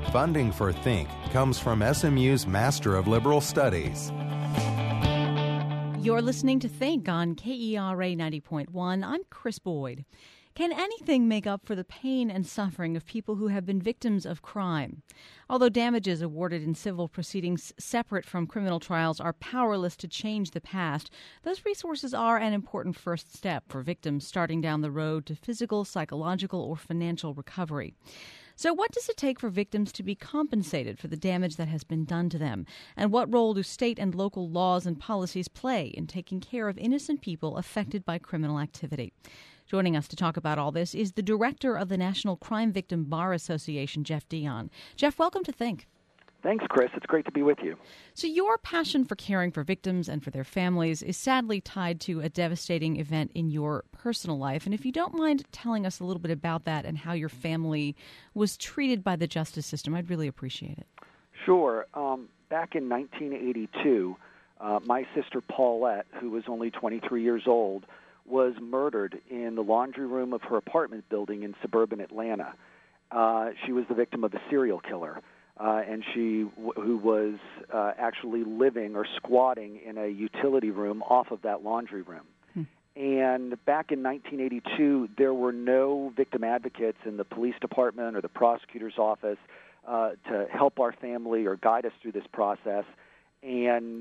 Funding for Think comes from SMU's Master of Liberal Studies. You're listening to Think on KERA 90.1. I'm Chris Boyd. Can anything make up for the pain and suffering of people who have been victims of crime? Although damages awarded in civil proceedings separate from criminal trials are powerless to change the past, those resources are an important first step for victims starting down the road to physical, psychological, or financial recovery. So what does it take for victims to be compensated for the damage that has been done to them? And what role do state and local laws and policies play in taking care of innocent people affected by criminal activity? Joining us to talk about all this is the director of the National Crime Victim Bar Association, Jeff Dionne. Jeff, welcome to Think. Thanks, Chris. It's great to be with you. So your passion for caring for victims and for their families is sadly tied to a devastating event in your personal life. And if you don't mind telling us a little bit about that and how your family was treated by the justice system, I'd really appreciate it. Sure. Back in 1982, my sister Paulette, who was only 23 years old, was murdered in the laundry room of her apartment building in suburban Atlanta. She was the victim of a serial killer. And who was actually living or squatting in a utility room off of that laundry room. And back in 1982, there were no victim advocates in the police department or the prosecutor's office to help our family or guide us through this process. And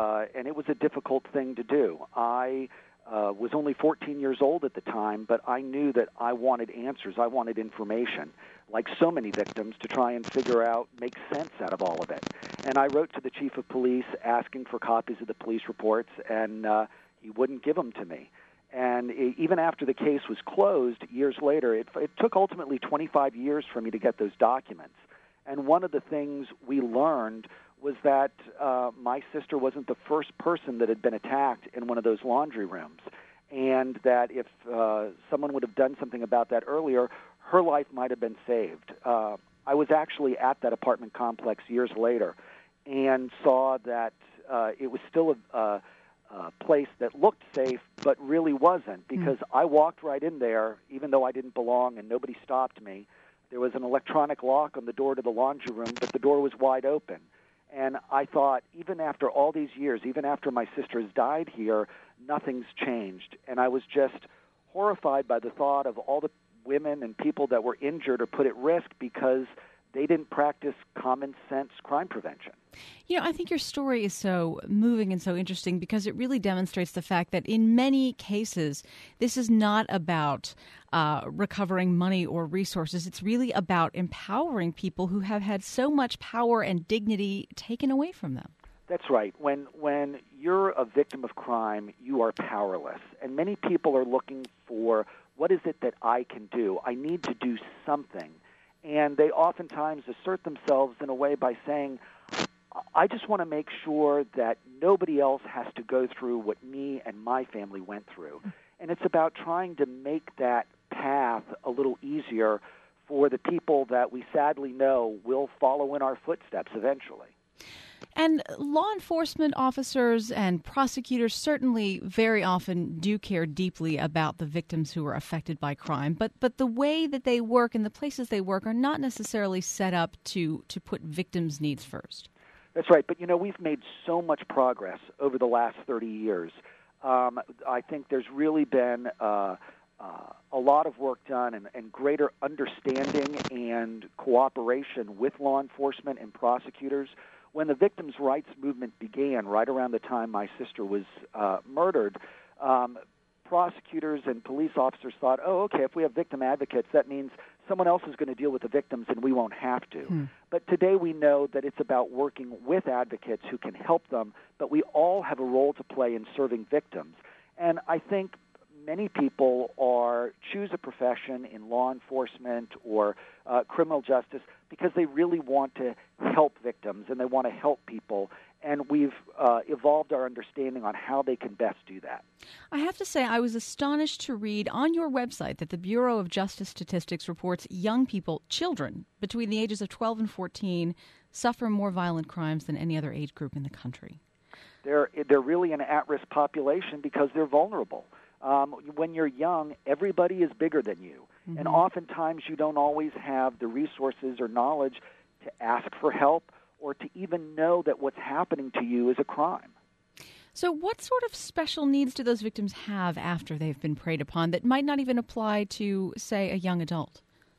it was a difficult thing to do. I was only 14 years old at the time, but I knew that I wanted answers. I wanted information, like so many victims, to try and figure out, make sense out of all of it. And I wrote to the chief of police asking for copies of the police reports, and he wouldn't give them to me. And even after the case was closed years later, it took ultimately 25 years for me to get those documents. And one of the things we learned was that my sister wasn't the first person that had been attacked in one of those laundry rooms, and that if someone would have done something about that earlier, her life might have been saved. I was actually at that apartment complex years later and saw that it was still a place that looked safe but really wasn't, because I walked right in there even though I didn't belong and nobody stopped me. There was an electronic lock on the door to the laundry room, but the door was wide open. And I thought, even after all these years, even after my sister has died here, nothing's changed. And I was just horrified by the thought of all the women and people that were injured or put at risk because they didn't practice common sense crime prevention. You know, I think your story is so moving and so interesting because it really demonstrates the fact that in many cases, this is not about recovering money or resources. It's really about empowering people who have had so much power and dignity taken away from them. That's right. When you're a victim of crime, you are powerless. And many people are looking for, what is it that I can do? I need to do something. And they oftentimes assert themselves in a way by saying, I just want to make sure that nobody else has to go through what me and my family went through. And it's about trying to make that path a little easier for the people that we sadly know will follow in our footsteps eventually. And law enforcement officers and prosecutors certainly very often do care deeply about the victims who are affected by crime, but the way that they work and the places they work are not necessarily set up to put victims' needs first. That's right. But, you know, we've made so much progress over the last 30 years. I think there's really been a lot of work done and greater understanding and cooperation with law enforcement and prosecutors. When the victims' rights movement began, right around the time my sister was murdered, prosecutors and police officers thought, oh, okay, if we have victim advocates, that means someone else is going to deal with the victims and we won't have to. But today we know that it's about working with advocates who can help them, but we all have a role to play in serving victims. And I think many people choose a profession in law enforcement or criminal justice because they really want to help victims and they want to help people. And we've evolved our understanding on how they can best do that. I have to say, I was astonished to read on your website that the Bureau of Justice Statistics reports young people, children, between the ages of 12 and 14, suffer more violent crimes than any other age group in the country. They're really an at-risk population because they're vulnerable. When you're young, everybody is bigger than you. And oftentimes you don't always have the resources or knowledge to ask for help or to even know that what's happening to you is a crime. So what sort of special needs do those victims have after they've been preyed upon that might not even apply to, say, a young adult?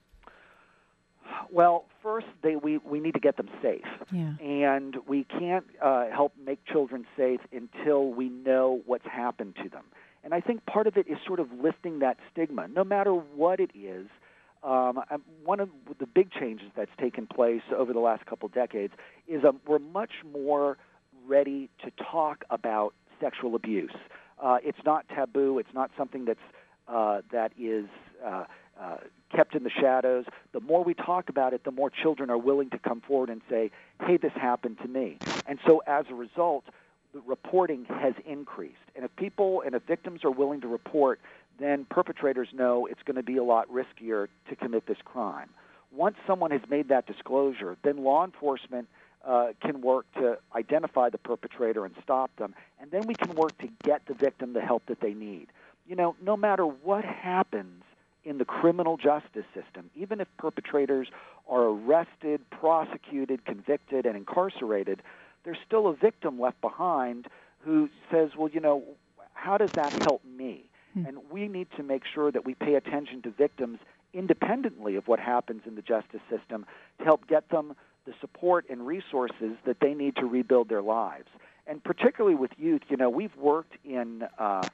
Well, first, we need to get them safe. Yeah. And we can't help make children safe until we know what's happened to them. And I think part of it is sort of lifting that stigma. No matter what it is, one of the big changes that's taken place over the last couple decades is we're much more ready to talk about sexual abuse. It's not taboo. It's not something that is kept in the shadows. The more we talk about it, the more children are willing to come forward and say, hey, this happened to me. And so as a result, the reporting has increased. And if victims are willing to report, then perpetrators know it's going to be a lot riskier to commit this crime. Once someone has made that disclosure, then law enforcement can work to identify the perpetrator and stop them, and then we can work to get the victim the help that they need. You know, no matter what happens in the criminal justice system, even if perpetrators are arrested, prosecuted, convicted, and incarcerated, there's still a victim left behind who says, well, you know, how does that help me? And we need to make sure that we pay attention to victims independently of what happens in the justice system to help get them the support and resources that they need to rebuild their lives. And particularly with youth, you know, we've worked in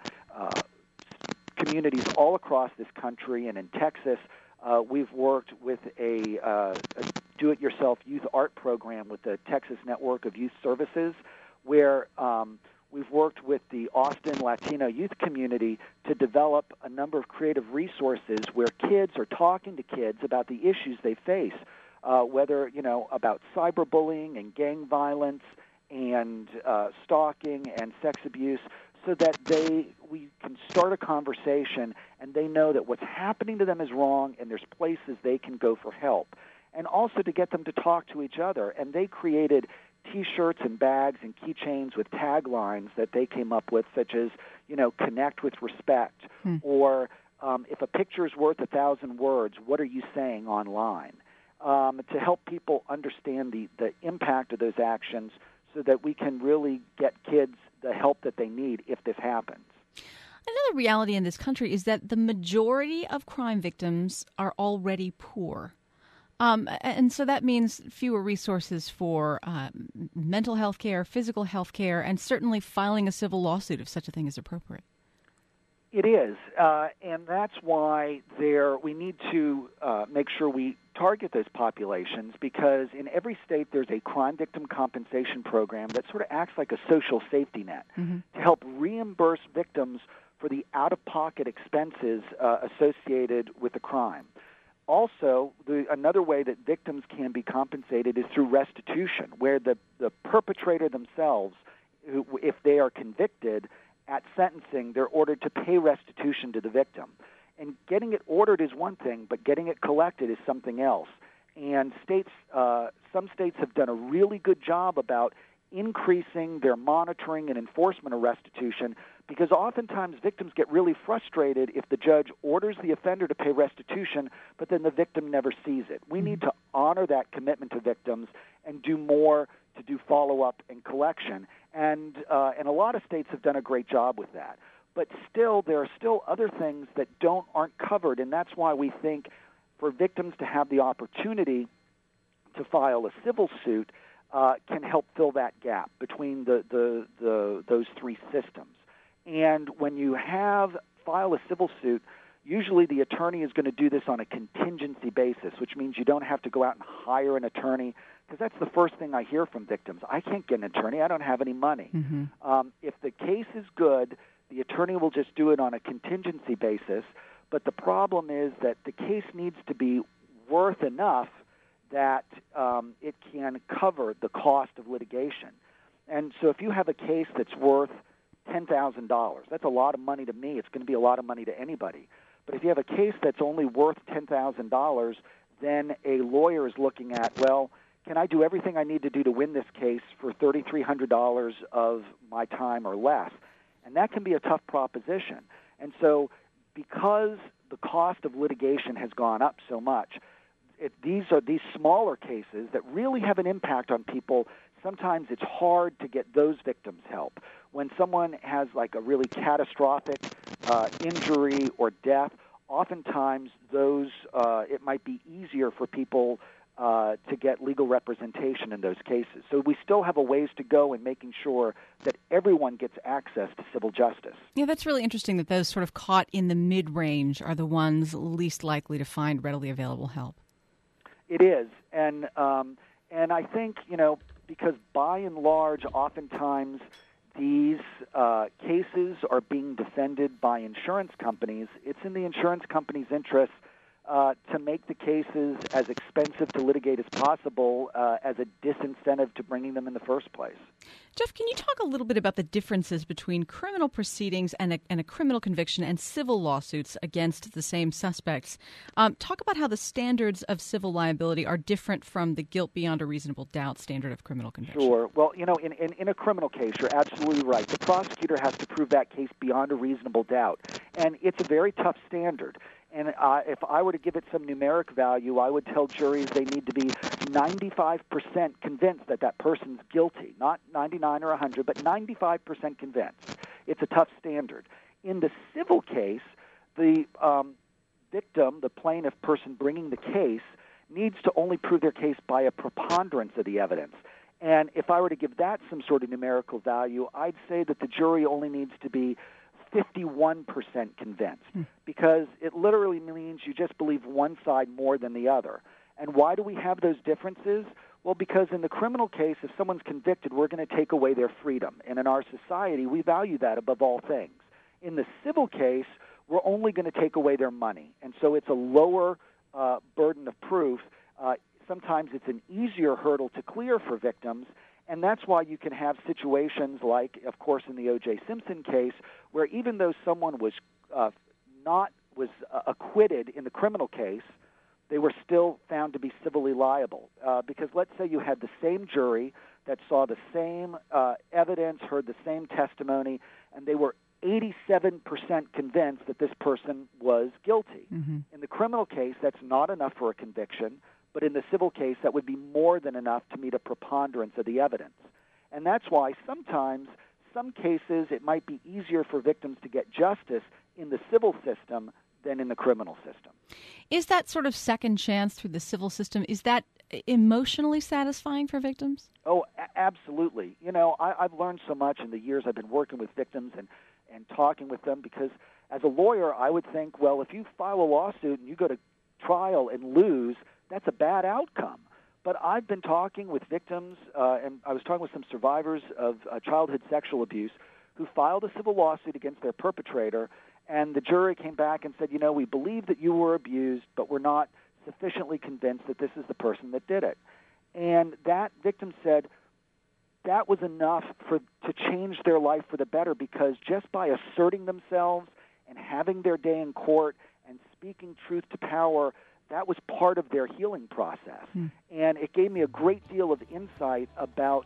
communities all across this country, and in Texas, we've worked with a do-it-yourself youth art program with the Texas Network of Youth Services, where we've worked with the Austin Latino youth community to develop a number of creative resources where kids are talking to kids about the issues they face, whether, you know, about cyberbullying and gang violence and stalking and sex abuse, so that we can start a conversation and they know that what's happening to them is wrong and there's places they can go for help. And also to get them to talk to each other. And they created T-shirts and bags and keychains with taglines that they came up with, such as, you know, connect with respect, or if a picture is worth 1,000 words, what are you saying online? To help people understand the impact of those actions so that we can really get kids the help that they need if this happens. Another reality in this country is that the majority of crime victims are already poor. And so that means fewer resources for mental health care, physical health care, and certainly filing a civil lawsuit if such a thing is appropriate. It is, and that's why we need to make sure we target those populations, because in every state there's a crime victim compensation program that sort of acts like a social safety net to help reimburse victims for the out-of-pocket expenses associated with the crime. Also, another way that victims can be compensated is through restitution, where the perpetrator themselves, if they are convicted, at sentencing, they're ordered to pay restitution to the victim. And getting it ordered is one thing, but getting it collected is something else. And some states have done a really good job about increasing their monitoring and enforcement of restitution, because oftentimes victims get really frustrated if the judge orders the offender to pay restitution, but then the victim never sees it. We need to honor that commitment to victims and do more to do follow-up and collection. And a lot of states have done a great job with that. But still, there are still other things that aren't covered, and that's why we think for victims to have the opportunity to file a civil suit can help fill that gap between those three systems. And when you file a civil suit, usually the attorney is going to do this on a contingency basis, which means you don't have to go out and hire an attorney, because that's the first thing I hear from victims. I can't get an attorney. I don't have any money. If the case is good, the attorney will just do it on a contingency basis, but the problem is that the case needs to be worth enough that it can cover the cost of litigation. And so if you have a case that's worth $10,000, that's a lot of money to me. It's going to be a lot of money to anybody. But if you have a case that's only worth $10,000, then a lawyer is looking at, well, can I do everything I need to do to win this case for $3,300 of my time or less? And that can be a tough proposition. And so because the cost of litigation has gone up so much, these are these smaller cases that really have an impact on people. Sometimes it's hard to get those victims help. When someone has like a really catastrophic injury or death, oftentimes those it might be easier for people to get legal representation in those cases. So we still have a ways to go in making sure that everyone gets access to civil justice. Yeah, that's really interesting that those sort of caught in the mid-range are the ones least likely to find readily available help. It is, and I think, because by and large, oftentimes these cases are being defended by insurance companies. It's in the insurance company's interest to make the cases as expensive to litigate as possible as a disincentive to bringing them in the first place. Jeff, can you talk a little bit about the differences between criminal proceedings and a criminal conviction and civil lawsuits against the same suspects? Talk about how the standards of civil liability are different from the guilt beyond a reasonable doubt standard of criminal conviction. Sure. Well, in a criminal case, you're absolutely right. The prosecutor has to prove that case beyond a reasonable doubt, and it's a very tough standard. And if I were to give it some numeric value, I would tell juries they need to be 95% convinced that that person's guilty, not 99 or 100, but 95% convinced. It's a tough standard. In the civil case, the victim, the plaintiff person bringing the case, needs to only prove their case by a preponderance of the evidence. And if I were to give that some sort of numerical value, I'd say that the jury only needs to be 51% convinced, because it literally means you just believe one side more than the other. And why do we have those differences? Well, because in the criminal case, if someone's convicted, we're going to take away their freedom. And in our society, we value that above all things. In the civil case, we're only going to take away their money. And so it's a lower burden of proof. Sometimes it's an easier hurdle to clear for victims. And that's why you can have situations like, of course, in the O.J. Simpson case, where even though someone was acquitted in the criminal case, they were still found to be civilly liable. Because let's say you had the same jury that saw the same evidence, heard the same testimony, and they were 87% convinced that this person was guilty. Mm-hmm. In the criminal case, that's not enough for a conviction. But in the civil case, that would be more than enough to meet a preponderance of the evidence. And that's why sometimes, some cases, it might be easier for victims to get justice in the civil system than in the criminal system. Is that sort of second chance through the civil system, is that emotionally satisfying for victims? Oh, absolutely. I've learned so much in the years I've been working with victims and talking with them, because as a lawyer, I would think, well, if you file a lawsuit and you go to trial and lose, that's a bad outcome. But I've been talking with victims, and I was talking with some survivors of childhood sexual abuse who filed a civil lawsuit against their perpetrator, and the jury came back and said, we believe that you were abused, but we're not sufficiently convinced that this is the person that did it. And that victim said that was enough to change their life for the better, because just by asserting themselves and having their day in court and speaking truth to power, that was part of their healing process. And it gave me a great deal of insight about,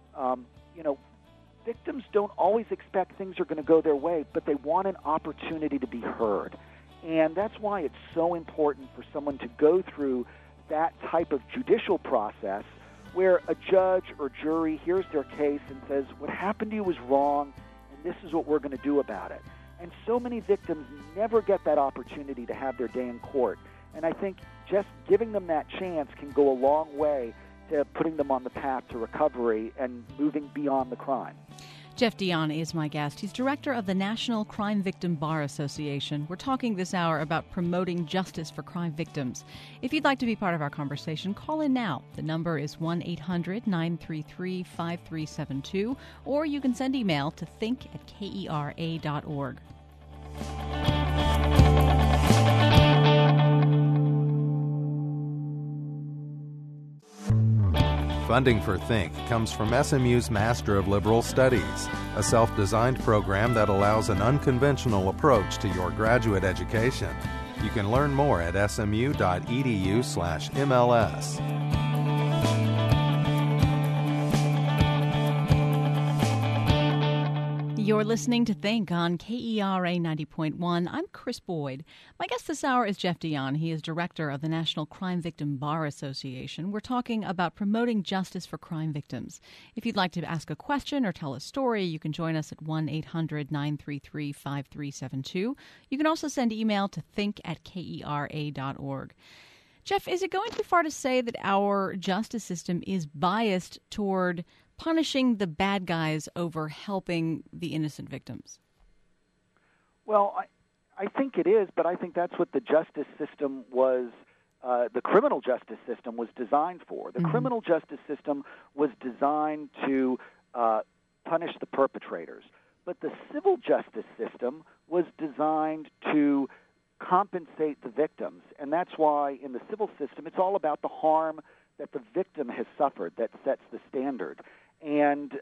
victims don't always expect things are going to go their way, but they want an opportunity to be heard. And that's why it's so important for someone to go through that type of judicial process where a judge or jury hears their case and says, what happened to you was wrong, and this is what we're going to do about it. And so many victims never get that opportunity to have their day in court. And I think just giving them that chance can go a long way to putting them on the path to recovery and moving beyond the crime. Jeff Dionne is my guest. He's director of the National Crime Victim Bar Association. We're talking this hour about promoting justice for crime victims. If you'd like to be part of our conversation, call in now. The number is 1-800-933-5372, or you can send email to think@kera.org. Funding for Think comes from SMU's Master of Liberal Studies, a self-designed program that allows an unconventional approach to your graduate education. You can learn more at smu.edu/MLS. You're listening to Think on KERA 90.1. I'm Chris Boyd. My guest this hour is Jeff Dionne. He is director of the National Crime Victim Bar Association. We're talking about promoting justice for crime victims. If you'd like to ask a question or tell a story, you can join us at 1-800-933-5372. You can also send email to think@kera.org. Jeff, is it going too far to say that our justice system is biased toward punishing the bad guys over helping the innocent victims? Well, I think it is, but I think that's what the justice system was, the criminal justice system was designed for. The criminal justice system was designed to punish the perpetrators, but the civil justice system was designed to compensate the victims, and that's why in the civil system it's all about the harm that the victim has suffered that sets the standard. And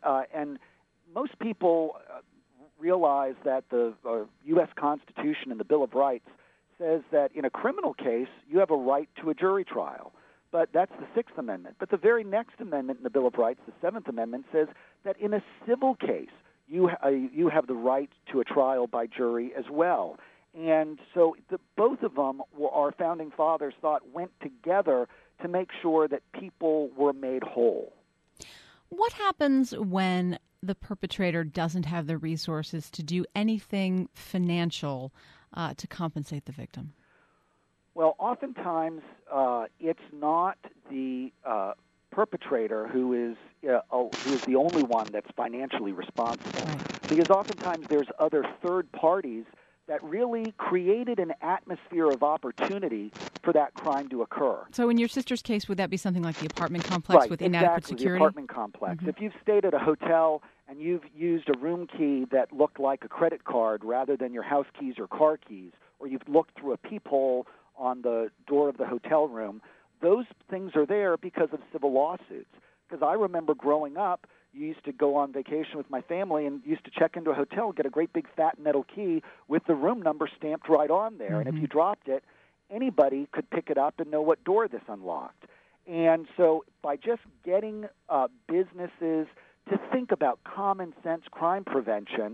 most people realize that the U.S. Constitution and the Bill of Rights says that in a criminal case you have a right to a jury trial. But that's the Sixth Amendment. But the very next amendment in the Bill of Rights, the Seventh Amendment, says that in a civil case you have the right to a trial by jury as well. And so both of them, our founding fathers thought, went together to make sure that people were made whole. What happens when the perpetrator doesn't have the resources to do anything financial to compensate the victim? Well, oftentimes it's not the perpetrator who is the only one that's financially responsible, because oftentimes there's other third parties that really created an atmosphere of opportunity for that crime to occur. So in your sister's case, would that be something like the apartment complex with inadequate security? The apartment complex. If you've stayed at a hotel and you've used a room key that looked like a credit card rather than your house keys or car keys, or you've looked through a peephole on the door of the hotel room, those things are there because of civil lawsuits. Because I remember growing up, you used to go on vacation with my family and used to check into a hotel, get a great big fat metal key with the room number stamped right on there. And if you dropped it, anybody could pick it up and know what door this unlocked. And so by just getting businesses to think about common sense crime prevention,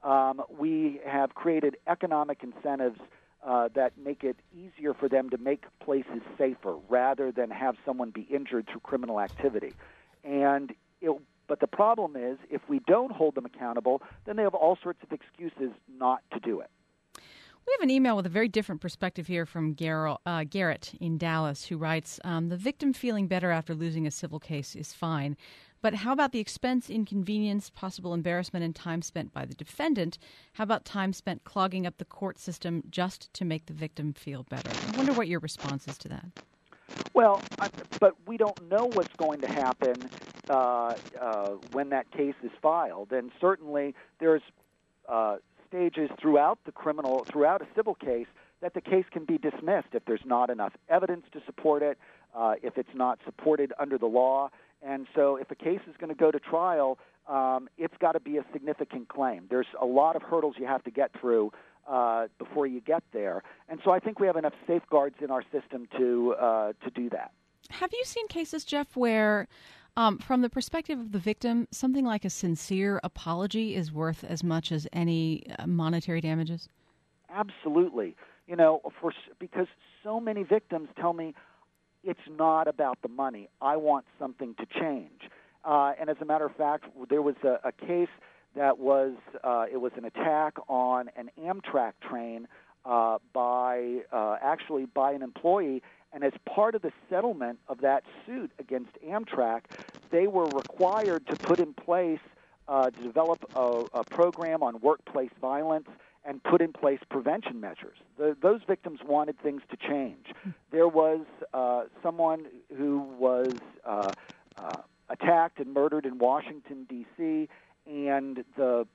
we have created economic incentives that make it easier for them to make places safer rather than have someone be injured through criminal activity. But the problem is, if we don't hold them accountable, then they have all sorts of excuses not to do it. We have an email with a very different perspective here from Garrett in Dallas, who writes, the victim feeling better after losing a civil case is fine, but how about the expense, inconvenience, possible embarrassment, and time spent by the defendant? How about time spent clogging up the court system just to make the victim feel better? I wonder what your response is to that. Well, but we don't know what's going to happen when that case is filed, and certainly there's stages throughout a civil case that the case can be dismissed if there's not enough evidence to support it, if it's not supported under the law. And so if a case is going to go to trial, it's got to be a significant claim. There's a lot of hurdles you have to get through before you get there. And so I think we have enough safeguards in our system to do that. Have you seen cases, Jeff, where from the perspective of the victim, something like a sincere apology is worth as much as any monetary damages? Absolutely. Because so many victims tell me it's not about the money. I want something to change. And as a matter of fact, there was a case that was an attack on an Amtrak train by an employee. And as part of the settlement of that suit against Amtrak, they were required to put in place, to develop a program on workplace violence and put in place prevention measures. Those victims wanted things to change. There was someone who was attacked and murdered in Washington, D.C., and the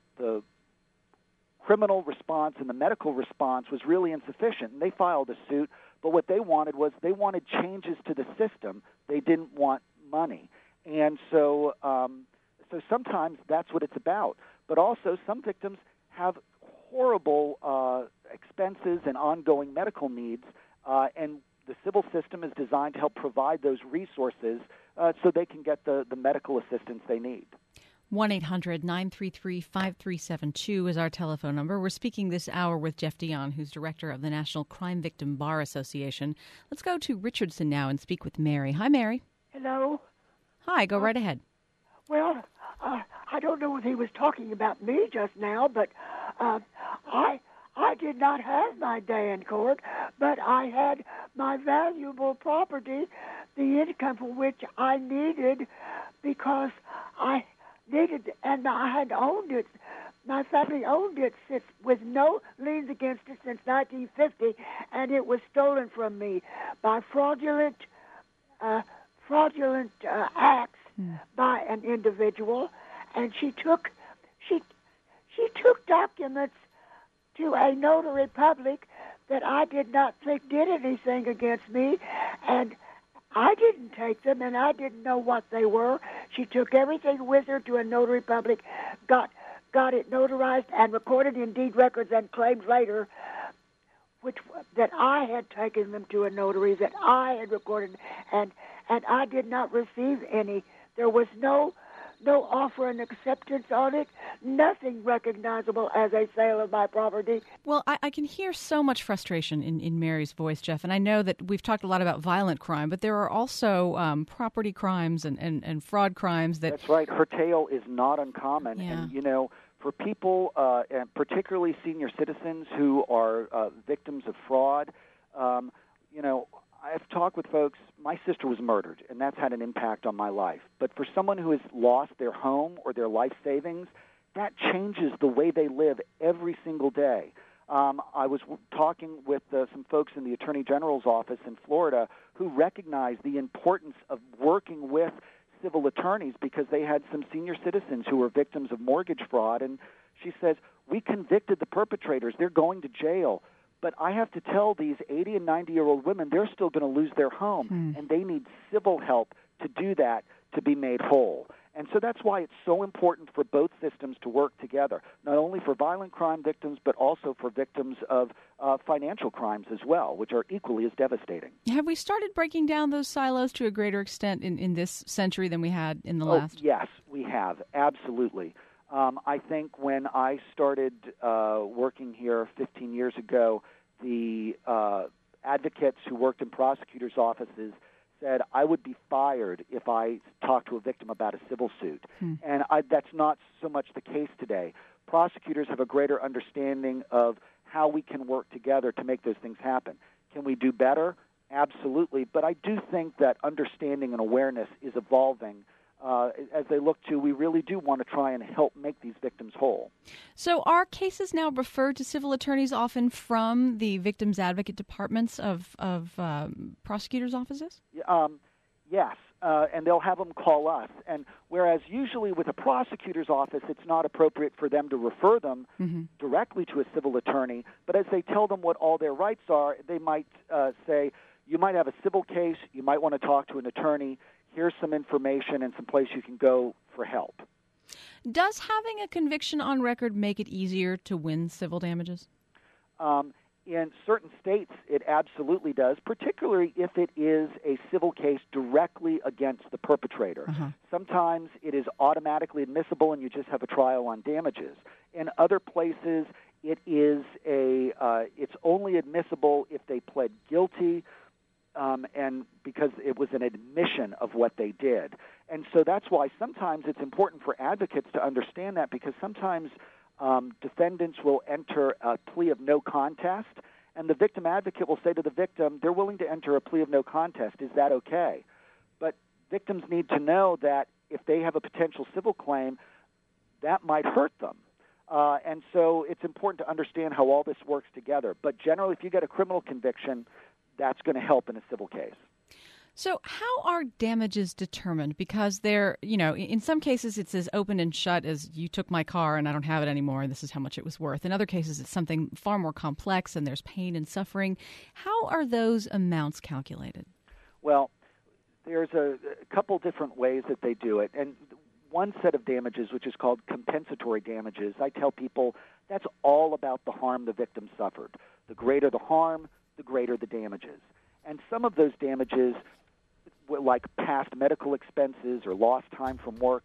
criminal response and the medical response was really insufficient, and they filed a suit. But what they wanted changes to the system. They didn't want money. And so sometimes that's what it's about. But also some victims have horrible expenses and ongoing medical needs, and the civil system is designed to help provide those resources so they can get the medical assistance they need. 1-800-933-5372 is our telephone number. We're speaking this hour with Jeff Dion, who's director of the National Crime Victim Bar Association. Let's go to Richardson now and speak with Mary. Hi, Mary. Hello. Hi, go right ahead. Well, I don't know if he was talking about me just now, but I did not have my day in court, but I had my valuable property, the income for which I needed because I needed, and I had owned it. My family owned it with no liens against it since 1950, and it was stolen from me by fraudulent acts by an individual, and she took documents to a notary public that I did not think did anything against me, and I didn't take them, and I didn't know what they were. She took everything with her to a notary public, got it notarized and recorded in deed records, and claimed later that I had taken them to a notary, that I had recorded, and I did not receive any. There was no offer and acceptance on it, nothing recognizable as a sale of my property. Well, I can hear so much frustration in Mary's voice, Jeff, and I know that we've talked a lot about violent crime, but there are also property crimes and fraud crimes. That's right. Her tale is not uncommon. Yeah. And, for people, and particularly senior citizens who are victims of fraud, I've talked with folks. My sister was murdered, and that's had an impact on my life. But for someone who has lost their home or their life savings, that changes the way they live every single day. I was talking with some folks in the Attorney General's office in Florida who recognized the importance of working with civil attorneys because they had some senior citizens who were victims of mortgage fraud. And she says, we convicted the perpetrators. They're going to jail. But I have to tell these 80 and 90-year-old women they're still going to lose their home, and they need civil help to do that, to be made whole. And so that's why it's so important for both systems to work together, not only for violent crime victims, but also for victims of financial crimes as well, which are equally as devastating. Have we started breaking down those silos to a greater extent in this century than we had in the last? Yes, we have, absolutely. I think when I started working here 15 years ago, the advocates who worked in prosecutors' offices said I would be fired if I talked to a victim about a civil suit. And that's not so much the case today. Prosecutors have a greater understanding of how we can work together to make those things happen. Can we do better? Absolutely. But I do think that understanding and awareness is evolving. As they look to, we really do want to try and help make these victims whole. So are cases now referred to civil attorneys often from the victims advocate departments of prosecutors' offices? Yes, and they'll have them call us. And whereas usually with a prosecutor's office, it's not appropriate for them to refer them directly to a civil attorney, but as they tell them what all their rights are, they might say, you might have a civil case, you might want to talk to an attorney, here's some information and some place you can go for help. Does having a conviction on record make it easier to win civil damages? In certain states, it absolutely does, particularly if it is a civil case directly against the perpetrator. Sometimes it is automatically admissible and you just have a trial on damages. In other places, it is it's only admissible if they pled guilty, and because it was an admission of what they did. And so that's why sometimes it's important for advocates to understand that, because sometimes defendants will enter a plea of no contest, and the victim advocate will say to the victim, they're willing to enter a plea of no contest. Is that okay? But victims need to know that if they have a potential civil claim, that might hurt them. And so it's important to understand how all this works together. But generally, if you get a criminal conviction, that's going to help in a civil case. So how are damages determined? Because they're, in some cases it's as open and shut as you took my car and I don't have it anymore and this is how much it was worth. In other cases it's something far more complex and there's pain and suffering. How are those amounts calculated? Well, there's a couple different ways that they do it. And one set of damages, which is called compensatory damages, I tell people that's all about the harm the victim suffered. The greater the harm, the greater the damages. And some of those damages, like past medical expenses or lost time from work,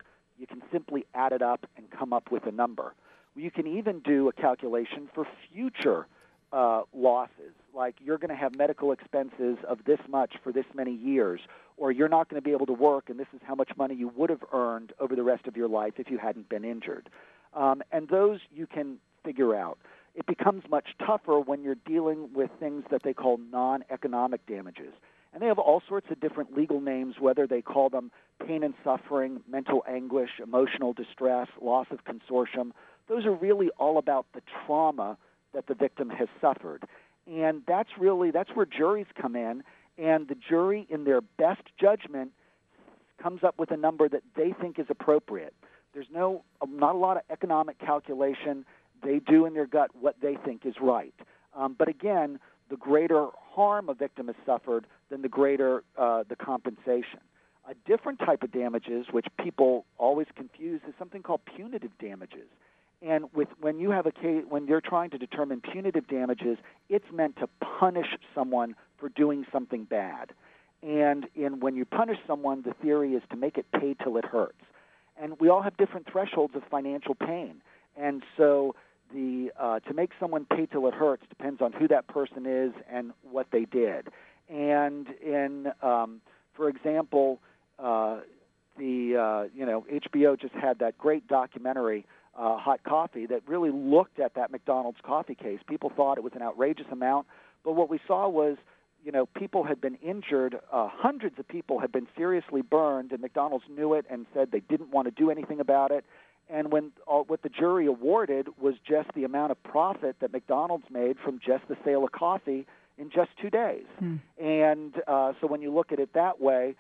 you can simply add it up and come up with a number. You can even do a calculation for future losses, like you're going to have medical expenses of this much for this many years, or you're not going to be able to work, and this is how much money you would have earned over the rest of your life if you hadn't been injured. And those you can figure out. It becomes much tougher when you're dealing with things that they call non-economic damages. And they have all sorts of different legal names, whether they call them pain and suffering, mental anguish, emotional distress, loss of consortium. Those are really all about the trauma that the victim has suffered. And that's where juries come in, and the jury, in their best judgment, comes up with a number that they think is appropriate. There's not a lot of economic calculation. They do in their gut what they think is right. But again, the greater harm a victim has suffered, then the greater the compensation. A different type of damages, which people always confuse, is something called punitive damages. And when you have a case, when you're trying to determine punitive damages, it's meant to punish someone for doing something bad. And when you punish someone, the theory is to make it pay till it hurts. And we all have different thresholds of financial pain. And so to make someone pay till it hurts depends on who that person is and what they did. And for example, HBO just had that great documentary, Hot Coffee, that really looked at that McDonald's coffee case. People thought it was an outrageous amount, but what we saw was, people had been injured. Hundreds of people had been seriously burned, and McDonald's knew it and said they didn't want to do anything about it. And what the jury awarded was just the amount of profit that McDonald's made from just the sale of coffee in just 2 days. And so when you look at it that way,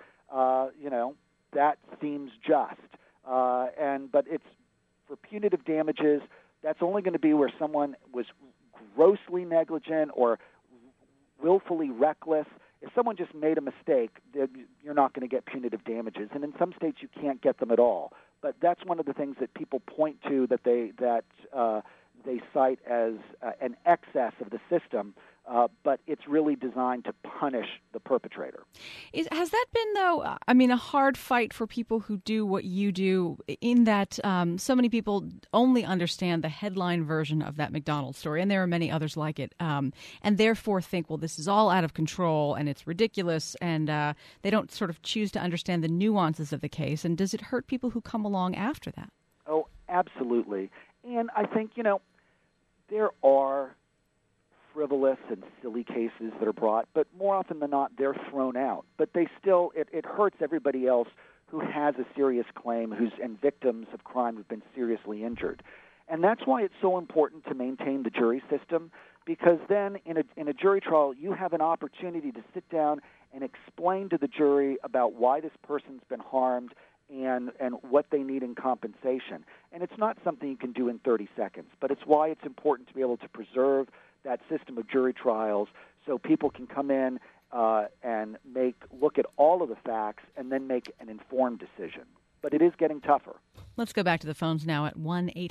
that seems just. But it's for punitive damages, that's only going to be where someone was grossly negligent or willfully reckless. If someone just made a mistake, you're not going to get punitive damages. And in some states, you can't get them at all. But that's one of the things that people point to that they cite as an excess of the system, but it's really designed to punish the perpetrator. Has that been, though, a hard fight for people who do what you do, in that so many people only understand the headline version of that McDonald's story, and there are many others like it, and therefore think, well, this is all out of control and it's ridiculous, and they don't sort of choose to understand the nuances of the case. And does it hurt people who come along after that? Oh, absolutely. And I think, there are frivolous and silly cases that are brought, but more often than not, they're thrown out. But they still, it hurts everybody else who has a serious claim, and victims of crime who've been seriously injured. And that's why it's so important to maintain the jury system, because then in a jury trial, you have an opportunity to sit down and explain to the jury about why this person's been harmed and what they need in compensation. And it's not something you can do in 30 seconds, but it's why it's important to be able to preserve that system of jury trials so people can come in and look at all of the facts and then make an informed decision. But it is getting tougher. Let's go back to the phones now at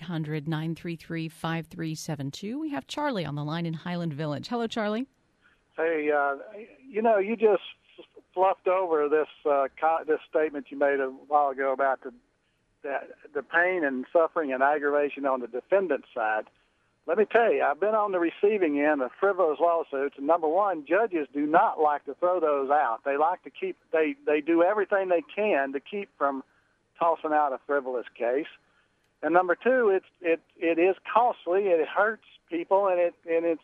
1-800-933-5372. We have Charlie on the line in Highland Village. Hello, Charlie. Hey, you just fluffed over this statement you made a while ago about the pain and suffering and aggravation on the defendant's side. Let me tell you, I've been on the receiving end of frivolous lawsuits, and number one, judges do not like to throw those out. They like to keep, they do everything they can to keep from tossing out a frivolous case. And number two, it is costly. It hurts people, and it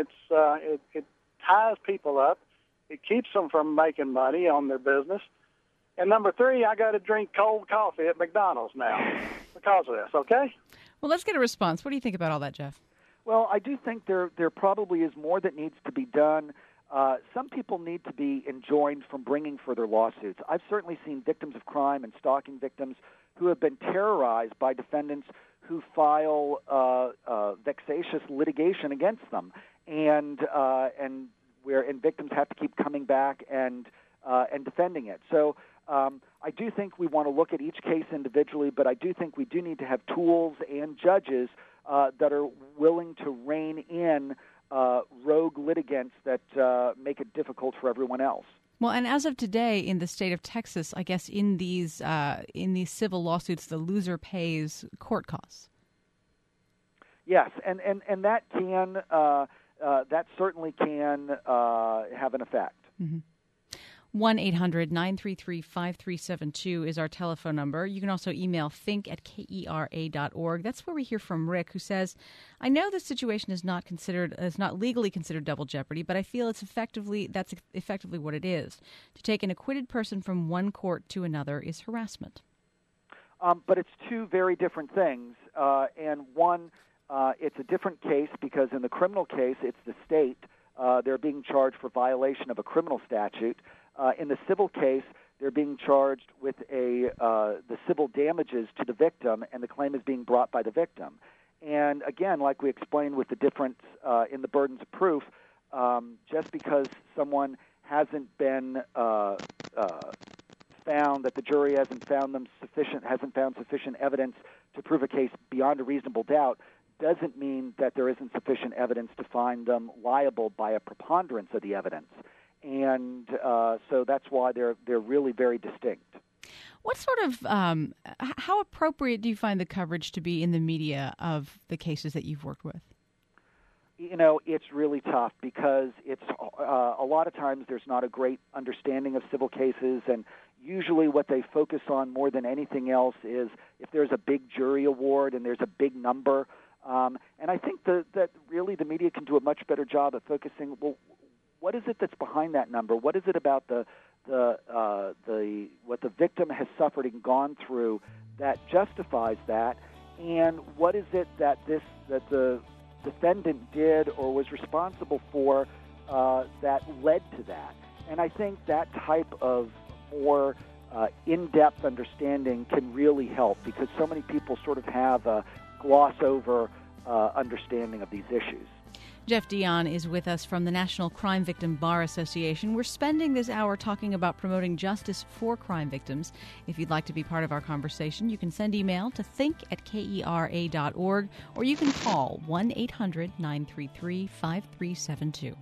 ties people up. It keeps them from making money on their business. And number three, I got to drink cold coffee at McDonald's now because of this, okay? Well, let's get a response. What do you think about all that, Jeff? Well, I do think there probably is more that needs to be done. Some people need to be enjoined from bringing further lawsuits. I've certainly seen victims of crime and stalking victims who have been terrorized by defendants who file vexatious litigation against them, and victims have to keep coming back and defending it. So I do think we want to look at each case individually, but I do think we do need to have tools and judges that are willing to rein in rogue litigants that make it difficult for everyone else. Well, and as of today, in the state of Texas, I guess in these civil lawsuits, the loser pays court costs. Yes, and that can that certainly can have an effect. Mm-hmm. 1-800-933-5372 is our telephone number. You can also email think@kera.org. That's where we hear from Rick, who says, I know this situation is not legally considered double jeopardy, but I feel that's effectively what it is. To take an acquitted person from one court to another is harassment. But it's two very different things. And one, it's a different case because in the criminal case, it's the state. They're being charged for violation of a criminal statute. In the civil case, they're being charged with the civil damages to the victim, and the claim is being brought by the victim. And again, like we explained with the difference in the burdens of proof, just because someone hasn't been found, that the jury hasn't found sufficient evidence to prove a case beyond a reasonable doubt, doesn't mean that there isn't sufficient evidence to find them liable by a preponderance of the evidence. And so that's why they're really very distinct. What sort of how appropriate do you find the coverage to be in the media of the cases that you've worked with? You know, it's really tough because it's a lot of times there's not a great understanding of civil cases, and usually what they focus on more than anything else is if there's a big jury award and there's a big number. And I think that really the media can do a much better job of focusing, well, what is it that's behind that number? What is it about what the victim has suffered and gone through that justifies that? And what is it that the defendant did or was responsible for that led to that? And I think that type of more in-depth understanding can really help because so many people sort of have a gloss-over understanding of these issues. Jeff Dionne is with us from the National Crime Victim Bar Association. We're spending this hour talking about promoting justice for crime victims. If you'd like to be part of our conversation, you can send email to think@kera.org or you can call 1-800-933-5372.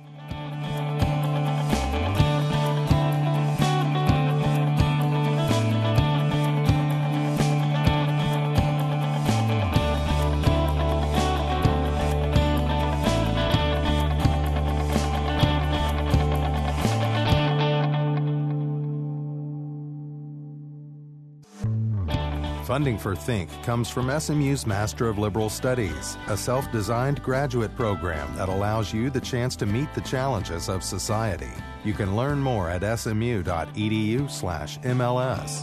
Funding for Think comes from SMU's Master of Liberal Studies, a self-designed graduate program that allows you the chance to meet the challenges of society. You can learn more at smu.edu/MLS.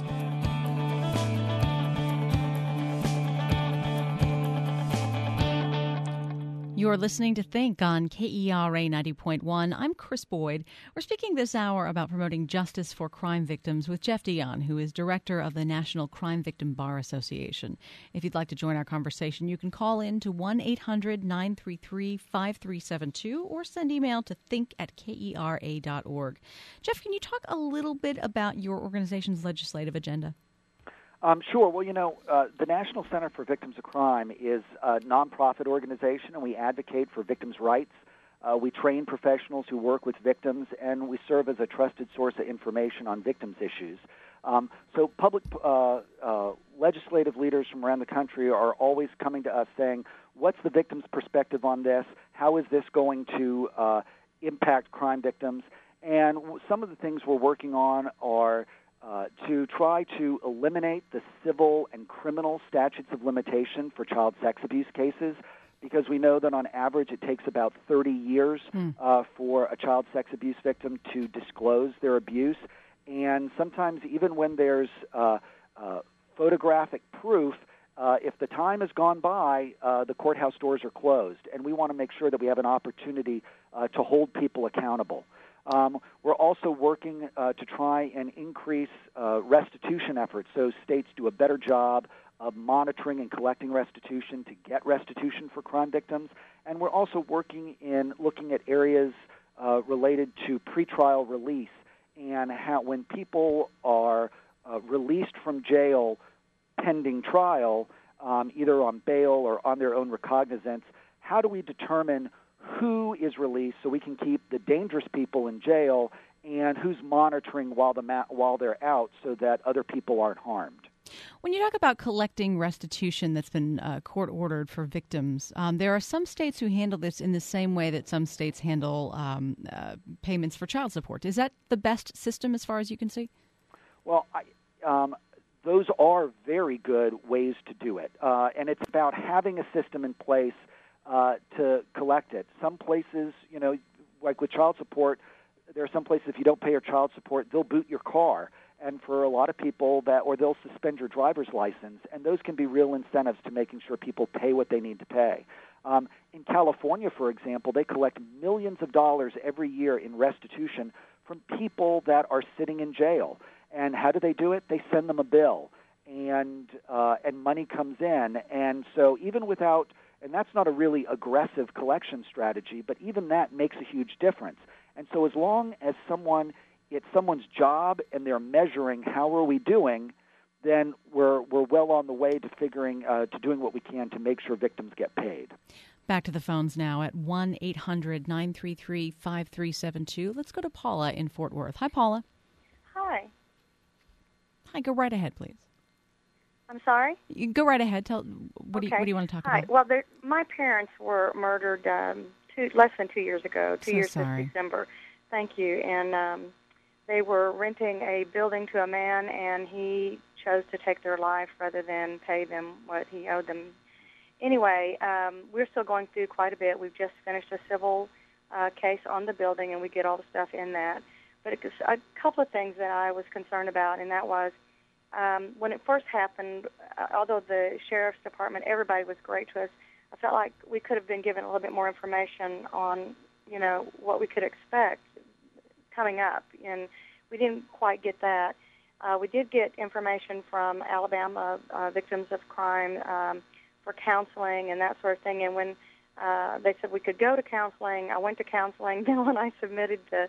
You're listening to Think on KERA 90.1. I'm Chris Boyd. We're speaking this hour about promoting justice for crime victims with Jeff Dionne, who is director of the National Crime Victim Bar Association. If you'd like to join our conversation, you can call in to 1-800-933-5372 or send email to think@kera.org. Jeff, can you talk a little bit about your organization's legislative agenda? Sure. Well, you know, the National Center for Victims of Crime is a nonprofit organization, and we advocate for victims' rights. We train professionals who work with victims, and we serve as a trusted source of information on victims' issues. So public legislative leaders from around the country are always coming to us saying, what's the victim's perspective on this? How is this going to impact crime victims? And some of the things we're working on are to try to eliminate the civil and criminal statutes of limitation for child sex abuse cases, because we know that on average it takes about 30 years for a child sex abuse victim to disclose their abuse. And sometimes even when there's photographic proof, if the time has gone by, the courthouse doors are closed. And we want to make sure that we have an opportunity to hold people accountable. We're also working to try and increase restitution efforts so states do a better job of monitoring and collecting restitution to get restitution for crime victims. And we're also looking at areas related to pretrial release and how when people are released from jail pending trial, either on bail or on their own recognizance, how do we determine who is released so we can keep the dangerous people in jail and who's monitoring while they're out so that other people aren't harmed. When you talk about collecting restitution that's been court-ordered for victims, there are some states who handle this in the same way that some states handle payments for child support. Is that the best system as far as you can see? Well, those are very good ways to do it, and it's about having a system in place to collect it. Some places, like with child support, there are some places if you don't pay your child support, they'll boot your car. And for a lot of people, or they'll suspend your driver's license, and those can be real incentives to making sure people pay what they need to pay. In California, for example, they collect millions of dollars every year in restitution from people that are sitting in jail. And how do they do it? They send them a bill, and money comes in. And so even without, and that's not a really aggressive collection strategy, but even that makes a huge difference. And so as long as it's someone's job and they're measuring how are we doing, then we're well on the way to to doing what we can to make sure victims get paid. Back to the phones now at 1-800-933-5372. Let's go to Paula in Fort Worth. Hi, Paula. Hi. Hi, go right ahead, please. I'm sorry? You go right ahead. What do you want to talk about? Well, my parents were murdered less than 2 years ago, two years this December. Thank you. And they were renting a building to a man, and he chose to take their life rather than pay them what he owed them. Anyway, we're still going through quite a bit. We've just finished a civil case on the building, and we get all the stuff in that. But a couple of things that I was concerned about, and that was when it first happened, although the sheriff's department, everybody was great to us, I felt like we could have been given a little bit more information on, what we could expect coming up, and we didn't quite get that. We did get information from Alabama victims of crime for counseling and that sort of thing, and when they said we could go to counseling, I went to counseling. Then when I submitted the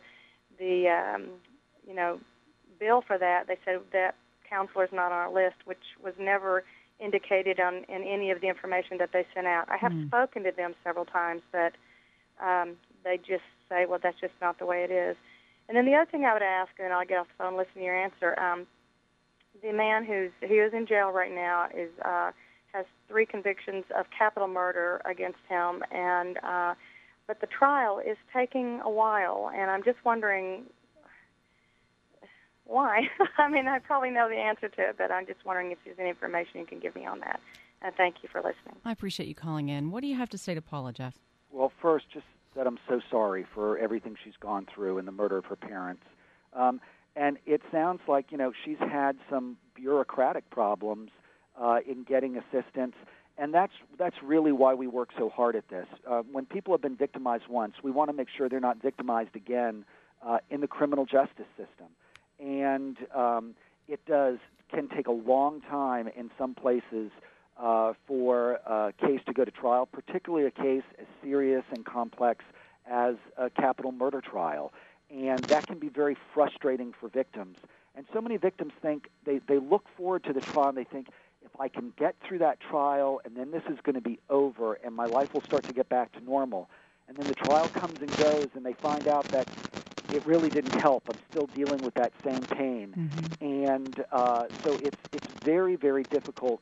bill for that, they said that counselor's not on our list, which was never indicated in any of the information that they sent out. I have spoken to them several times, but they just say, well, that's just not the way it is. And then the other thing I would ask, and I'll get off the phone and listen to your answer, the man he is in jail right now has 3 convictions of capital murder against him, and but the trial is taking a while, and I'm just wondering why. I mean, I probably know the answer to it, but I'm just wondering if there's any information you can give me on that. And thank you for listening. I appreciate you calling in. What do you have to say to Paula, Jeff? Well, first, just that I'm so sorry for everything she's gone through and the murder of her parents. And it sounds like, she's had some bureaucratic problems in getting assistance, and that's really why we work so hard at this. When people have been victimized once, we want to make sure they're not victimized again in the criminal justice system. And it can take a long time in some places for a case to go to trial, particularly a case as serious and complex as a capital murder trial. And that can be very frustrating for victims. And so many victims think, they look forward to the trial and they think, if I can get through that trial and then this is going to be over and my life will start to get back to normal. And then the trial comes and goes and they find out that it really didn't help. I'm still dealing with that same pain. Mm-hmm. And so it's very, very difficult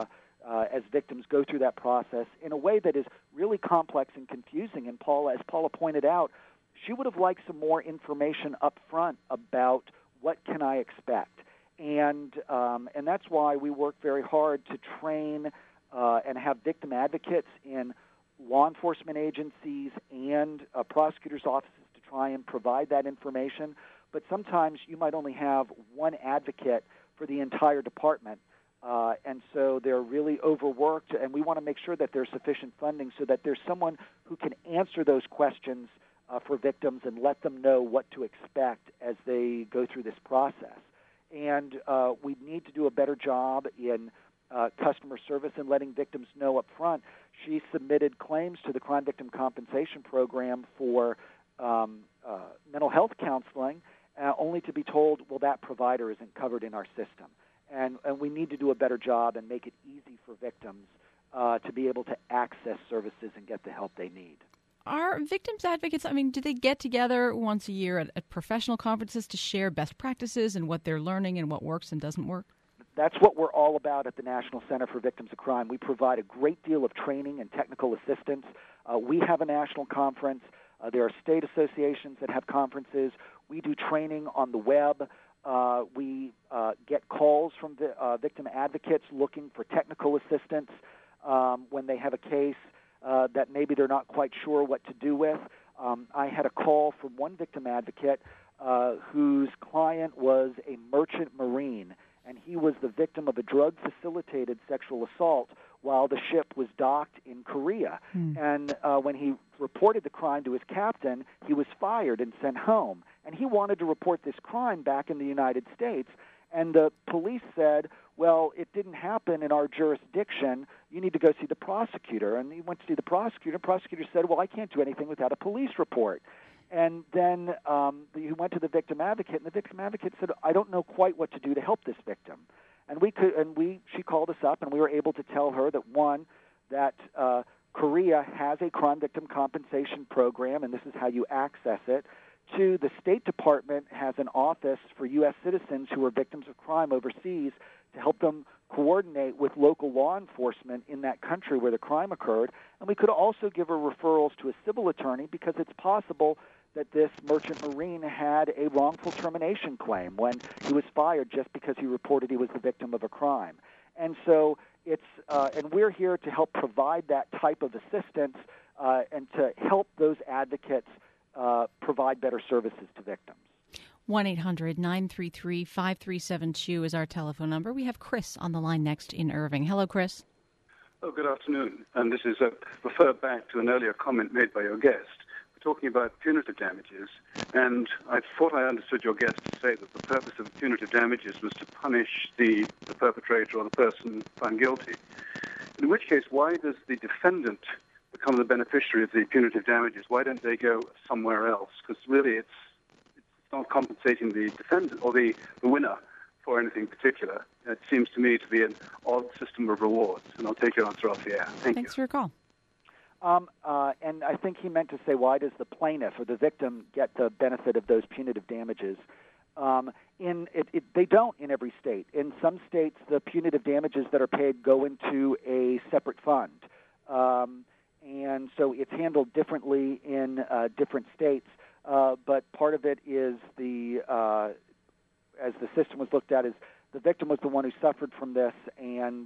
as victims go through that process in a way that is really complex and confusing. And as Paula pointed out, she would have liked some more information up front about what can I expect. And that's why we work very hard to train and have victim advocates in law enforcement agencies and prosecutors' offices to try and provide that information. But sometimes you might only have one advocate for the entire department. And so they're really overworked, and we want to make sure that there's sufficient funding so that there's someone who can answer those questions for victims and let them know what to expect as they go through this process. And we need to do a better job in customer service and letting victims know up front. She submitted claims to the Crime Victim Compensation Program for mental health counseling, only to be told, well, that provider isn't covered in our system. And we need to do a better job and make it easy for victims to be able to access services and get the help they need. Are victims advocates, do they get together once a year at professional conferences to share best practices and what they're learning and what works and doesn't work? That's what we're all about at the National Center for Victims of Crime. We provide a great deal of training and technical assistance. We have a national conference. There are state associations that have conferences. We do training on the web. We get calls from victim advocates looking for technical assistance when they have a case that maybe they're not quite sure what to do with. I had a call from one victim advocate whose client was a merchant marine, and he was the victim of a drug-facilitated sexual assault while the ship was docked in Korea. And when he reported the crime to his captain, he was fired and sent home. And he wanted to report this crime back in the United States. And the police said, well, it didn't happen in our jurisdiction. You need to go see the prosecutor. And he went to see the prosecutor. The prosecutor said, well, I can't do anything without a police report. And then he went to the victim advocate, and the victim advocate said, I don't know quite what to do to help this victim. And she called us up, and we were able to tell her that, one, that Korea has a crime victim compensation program, and this is how you access it. Two, the State Department has an office for U.S. citizens who are victims of crime overseas to help them coordinate with local law enforcement in that country where the crime occurred. And we could also give her referrals to a civil attorney because it's possible that this merchant marine had a wrongful termination claim when he was fired just because he reported he was the victim of a crime. And so and we're here to help provide that type of assistance and to help those advocates provide better services to victims. 1-800-933-5372 is our telephone number. We have Chris on the line next in Irving. Hello, Chris. Oh, good afternoon. And this is refer back to an earlier comment made by your guest. We're talking about punitive damages, and I thought I understood your guest to say that the purpose of punitive damages was to punish the perpetrator or the person found guilty. In which case, why does the defendant become the beneficiary of the punitive damages? Why don't they go somewhere else? Because really it's not compensating the defendant or the winner for anything particular. It seems to me to be an odd system of rewards, and I'll take your answer off the air. Thanks for your call. And I think he meant to say, why does the plaintiff or the victim get the benefit of those punitive damages? They don't in every state. In some states, the punitive damages that are paid go into a separate fund. And so it's handled differently in different states. But part of it is as the system was looked at, is the victim was the one who suffered from this, and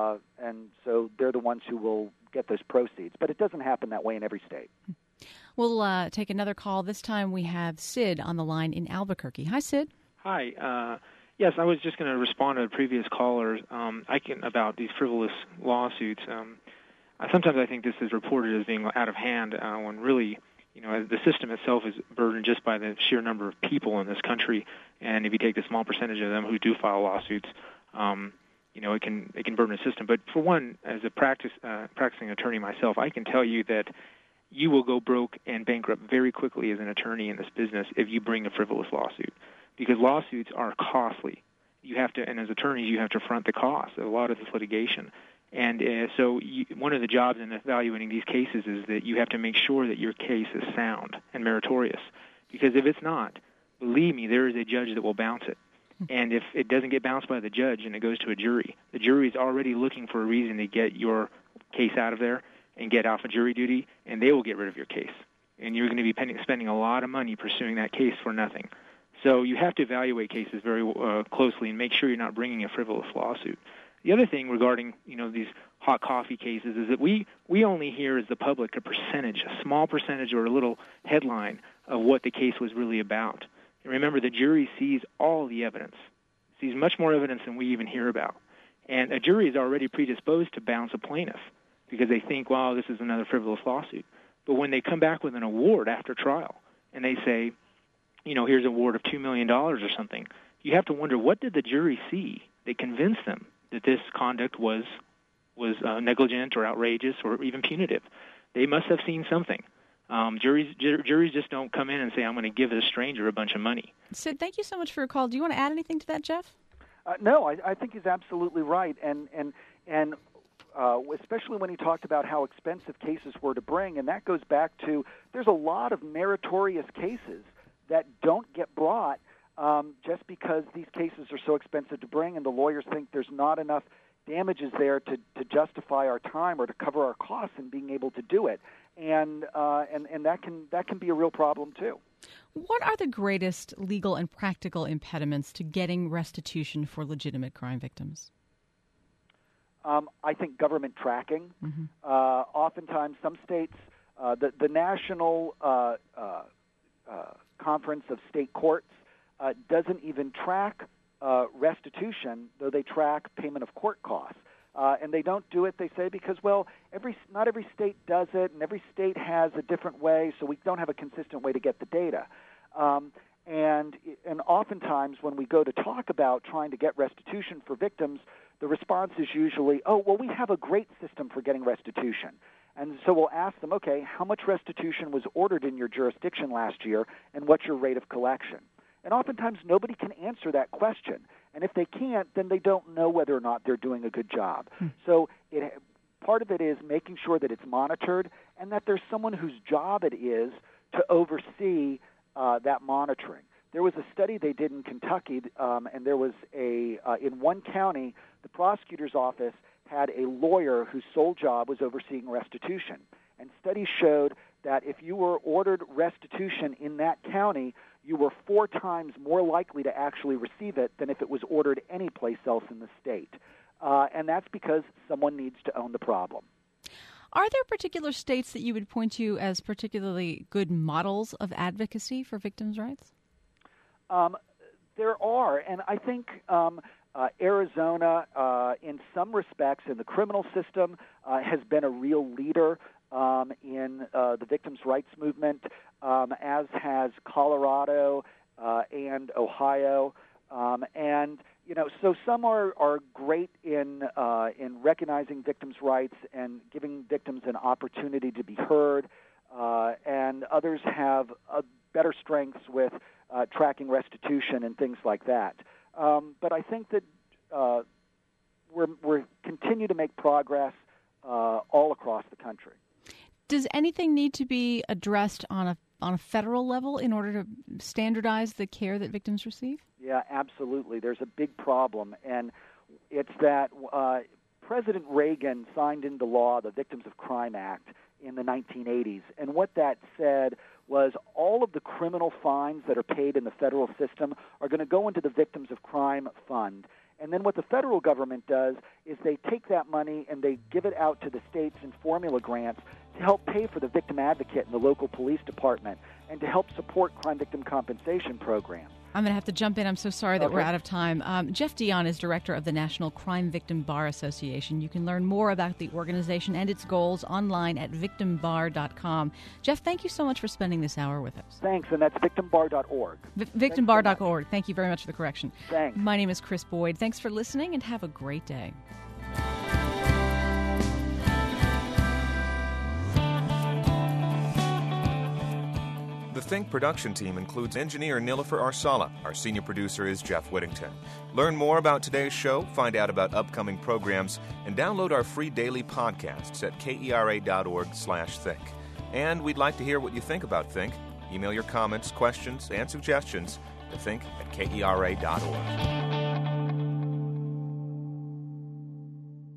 so they're the ones who will get those proceeds. But it doesn't happen that way in every state. We'll take another call. This time we have Sid on the line in Albuquerque. Hi, Sid. Hi. Yes, I was just going to respond to the previous caller about these frivolous lawsuits. Sometimes I think this is reported as being out of hand when really, the system itself is burdened just by the sheer number of people in this country. And if you take the small percentage of them who do file lawsuits, it can burden the system. But for one, as a practicing attorney myself, I can tell you that you will go broke and bankrupt very quickly as an attorney in this business if you bring a frivolous lawsuit, because lawsuits are costly. And as attorneys, you have to front the cost of a lot of this litigation. And so one of the jobs in evaluating these cases is that you have to make sure that your case is sound and meritorious. Because if it's not, believe me, there is a judge that will bounce it. And if it doesn't get bounced by the judge and it goes to a jury, the jury is already looking for a reason to get your case out of there and get off of jury duty, and they will get rid of your case. And you're going to be spending a lot of money pursuing that case for nothing. So you have to evaluate cases very closely and make sure you're not bringing a frivolous lawsuit. The other thing regarding, these hot coffee cases is that we only hear as the public a small percentage or a little headline of what the case was really about. And remember, the jury sees all the evidence, sees much more evidence than we even hear about. And a jury is already predisposed to bounce a plaintiff because they think, wow, this is another frivolous lawsuit. But when they come back with an award after trial and they say, here's an award of $2 million or something, you have to wonder, what did the jury see that convinced them that this conduct was negligent or outrageous or even punitive? They must have seen something. Juries just don't come in and say, I'm going to give a stranger a bunch of money. Sid, thank you so much for your call. Do you want to add anything to that, Jeff? No, I think he's absolutely right. And especially when he talked about how expensive cases were to bring, and that goes back to there's a lot of meritorious cases that don't get brought just because these cases are so expensive to bring, and the lawyers think there's not enough damages there to justify our time or to cover our costs in being able to do it, and that can be a real problem too. What are the greatest legal and practical impediments to getting restitution for legitimate crime victims? I think government tracking. Mm-hmm. Oftentimes, some states, the National Conference of State Courts doesn't even track restitution, though they track payment of court costs. And they don't do it, they say, because, well, not every state does it, and every state has a different way, so we don't have a consistent way to get the data. And oftentimes when we go to talk about trying to get restitution for victims, the response is usually, oh, well, we have a great system for getting restitution. And so we'll ask them, okay, how much restitution was ordered in your jurisdiction last year, and what's your rate of collection? And oftentimes nobody can answer that question. And if they can't, then they don't know whether or not they're doing a good job. So part of it is making sure that it's monitored and that there's someone whose job it is to oversee that monitoring. There was a study they did in Kentucky, and there was in one county, the prosecutor's office had a lawyer whose sole job was overseeing restitution. And studies showed that if you were ordered restitution in that county, you were 4 times more likely to actually receive it than if it was ordered anyplace else in the state. And that's because someone needs to own the problem. Are there particular states that you would point to as particularly good models of advocacy for victims' rights? There are, and I think Arizona, in some respects, in the criminal system, has been a real leader in the victims' rights movement, as has Colorado and Ohio, and so some are great in recognizing victims' rights and giving victims an opportunity to be heard, and others have better strengths with tracking restitution and things like that. But I think that we're continue to make progress all across the country. Does anything need to be addressed on a federal level in order to standardize the care that victims receive? Yeah, absolutely. There's a big problem, and it's that President Reagan signed into law the Victims of Crime Act in the 1980s, and what that said was all of the criminal fines that are paid in the federal system are going to go into the Victims of Crime Fund. And then what the federal government does is they take that money and they give it out to the states in formula grants to help pay for the victim advocate in the local police department and to help support crime victim compensation programs. I'm going to have to jump in. I'm so sorry that we're out of time. Jeff Dionne is director of the National Crime Victim Bar Association. You can learn more about the organization and its goals online at victimbar.com. Jeff, thank you so much for spending this hour with us. Thanks, and that's victimbar.org. Victimbar.org. Thank you very much for the correction. Thanks. My name is Chris Boyd. Thanks for listening, and have a great day. The Think production team includes engineer Nilofer Arsala. Our senior producer is Jeff Whittington. Learn more about today's show, find out about upcoming programs, and download our free daily podcasts at kera.org/think. And we'd like to hear what you think about Think. Email your comments, questions, and suggestions to think@kera.org.